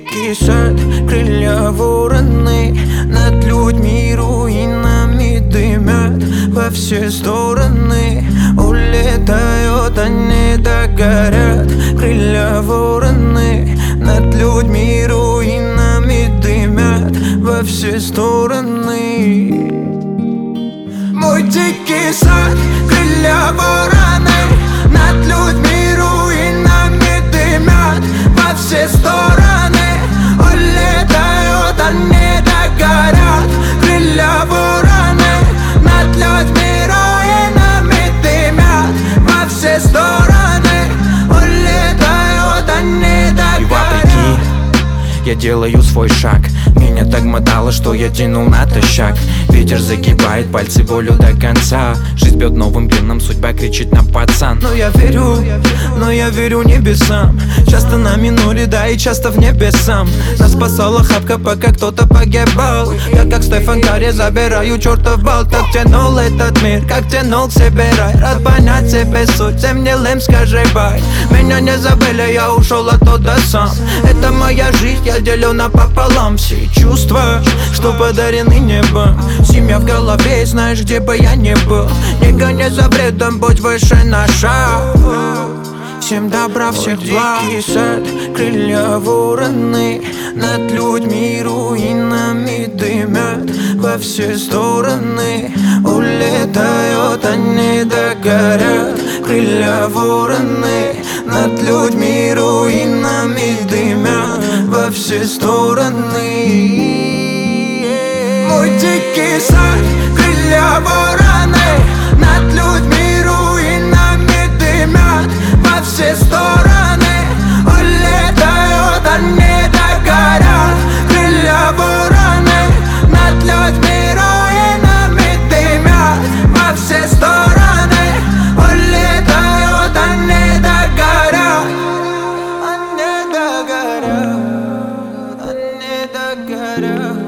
дикий сад, крылья вороны, над людьми руинами дымят во все стороны. Улетают, они догорят. Крылья вороны, над людьми руинами дымят во все стороны. Мой дикий сад, крылья вороны, над людьми руинами дымят во все стороны. Улетают, они догорят. Крылья вороны, над людьми руинами дымят во все стороны. Улетают, они догорят. Я делаю свой шаг. Меня так мотало, что я тянул натощак. Ветер загибает пальцы волю до конца. Жизнь бьет новым геном, судьба кричит на пацан. Но я верю небесам. Часто на миноре, да и часто в небесам. Нас спасала хапка, пока кто-то погибал. Я как Стефан Карри забираю чертов бал. Так тянул этот мир, как тянул к себе рай. Рад понять себе суть, всем гнилым скажи бай. Меня не забыли, я ушел оттуда сам. Это моя жизнь, я делю напополам. Все чувства, что подарены небом. Семья в голове, знаешь, где бы я ни был. Не гони за бредом, будь выше на шаг. Всем добра, всех благ. Дикий сад, крылья вороны, над людьми руинами дымят во все стороны. Улетают, они догорят. Крылья вороны, над людьми руинами дымят во все стороны. Мой дикий сад, крылья вороны, над людьми руинами дымят во все стороны. Улетают, они догорят. Крылья вороны, над людьми руинами дымят во все стороны. Улетают, они догорят. Они догорят, они догорят.